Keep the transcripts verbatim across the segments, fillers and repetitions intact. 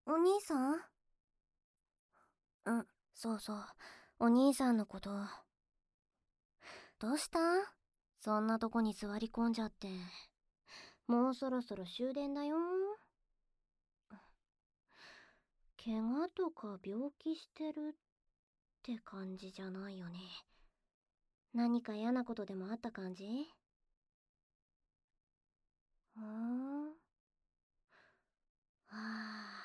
お兄さん。うん、そうそう、お兄さんのこと。どうした？そんなとこに座り込んじゃって。もうそろそろ終電だよ。怪我とか病気してるって感じじゃないよね。何か嫌なことでもあった感じ？ふーん。はあ。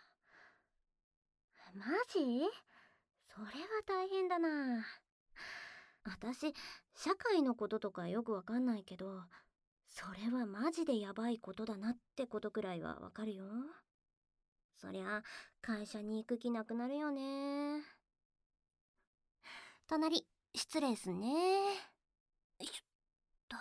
マジ？それは大変だな。私、社会のこととかよくわかんないけど、それはマジでヤバいことだなってことくらいはわかるよ。そりゃ、会社に行く気なくなるよね。隣、失礼すんね。よいしょっと。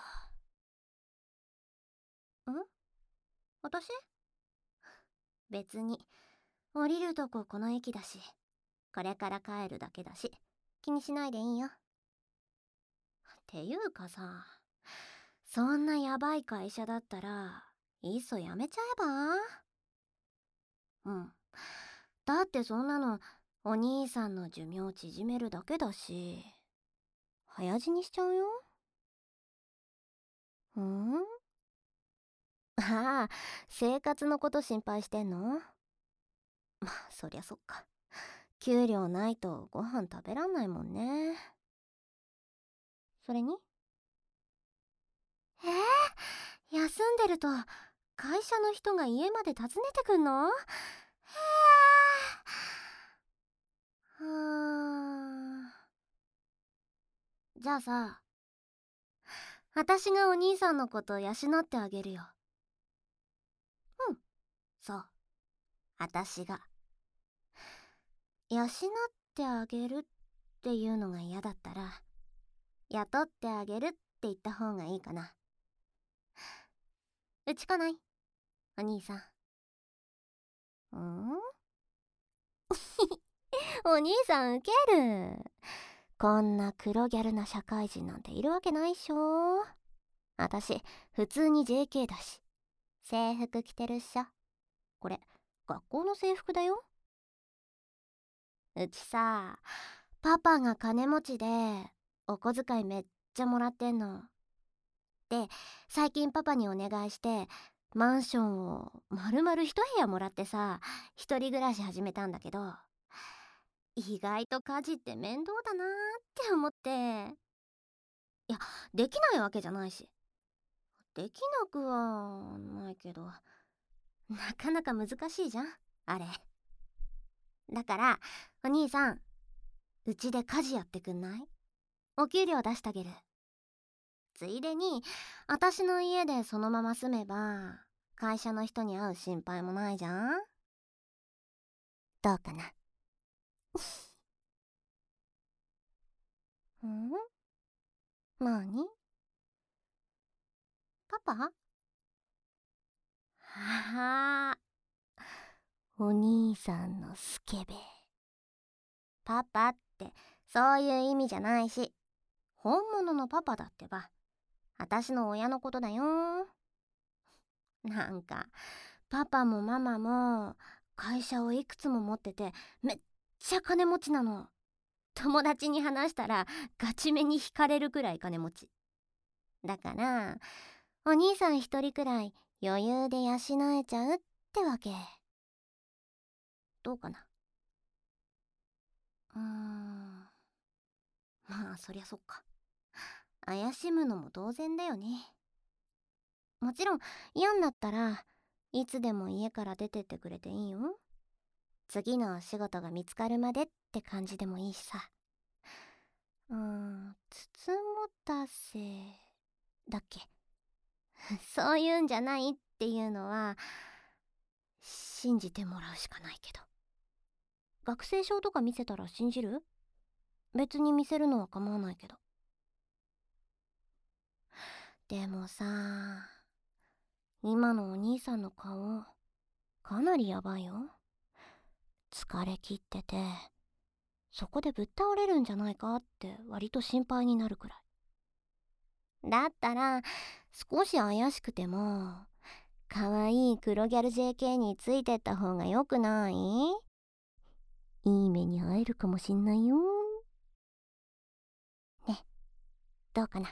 ん？私？別に。降りるとここの駅だし、これから帰るだけだし、気にしないでいいよ。っていうかさ、そんなヤバい会社だったら、いっそ辞めちゃえば？うん。だってそんなの、お兄さんの寿命縮めるだけだし、早死にしちゃうよ。ん？ああ、生活のこと心配してんの？まあ、そりゃそっか。給料ないとご飯食べらんないもんね。それに？えー、休んでると会社の人が家まで訪ねてくんの？へえ。うーん。じゃあさ、私がお兄さんのこと養ってあげるよ。うん、そう、私が。養ってあげるっていうのが嫌だったら、雇ってあげるって言った方がいいかな。うち来ない？お兄さん。ん？お兄さんウケる。こんな黒ギャルな社会人なんているわけないっしょ。私、普通に ジェーケー だし。制服着てるっしょ。これ、学校の制服だよ。うちさ、パパが金持ちで、お小遣いめっちゃもらってんの。で、最近パパにお願いして、マンションを丸々一部屋もらってさ、一人暮らし始めたんだけど、意外と家事って面倒だなーって思って。いや、できないわけじゃないし。できなくはないけど、なかなか難しいじゃん、あれ。だから、お兄さん、うちで家事やってくんない？お給料出してあげる。ついでに、私の家でそのまま住めば、会社の人に会う心配もないじゃん？どうかな？ん？なに？パパ？はあ、お兄さんのスケベ。パパってそういう意味じゃないし、本物のパパだってば、私の親のことだよ。なんかパパもママも会社をいくつも持っててめっちゃ金持ちなの。友達に話したらガチめに惹かれるくらい金持ちだから、お兄さん一人くらい余裕で養えちゃうってわけ。どうかな？うーん、まあそりゃそっか。怪しむのも当然だよね。もちろん嫌になったらいつでも家から出てってくれていいよ。次のお仕事が見つかるまでって感じでもいいしさ。うーん、つつもたせだっけ？そういうんじゃないっていうのは信じてもらうしかないけど。学生証とか見せたら信じる？別に見せるのは構わないけど。でもさ、今のお兄さんの顔かなりヤバいよ。疲れ切ってて、そこでぶっ倒れるんじゃないかって割と心配になるくらい。だったら少し怪しくてもかわいい黒ギャル ジェーケー についてった方がよくない？いい目に会えるかもしんないよ。ね、どうかな？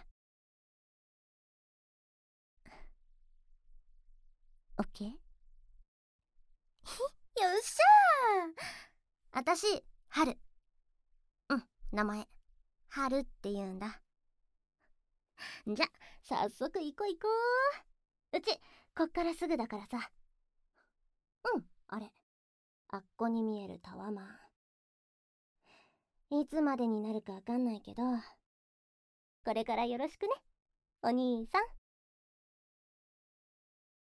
オッケー？よっしゃー。あたし、春。うん、名前、春って言うんだ。じゃ、早速行こう行こう。うち、こっからすぐだからさ。うん、あれ。あっこに見えるタワマン。いつまでになるかわかんないけど、これからよろしくね、お兄さん。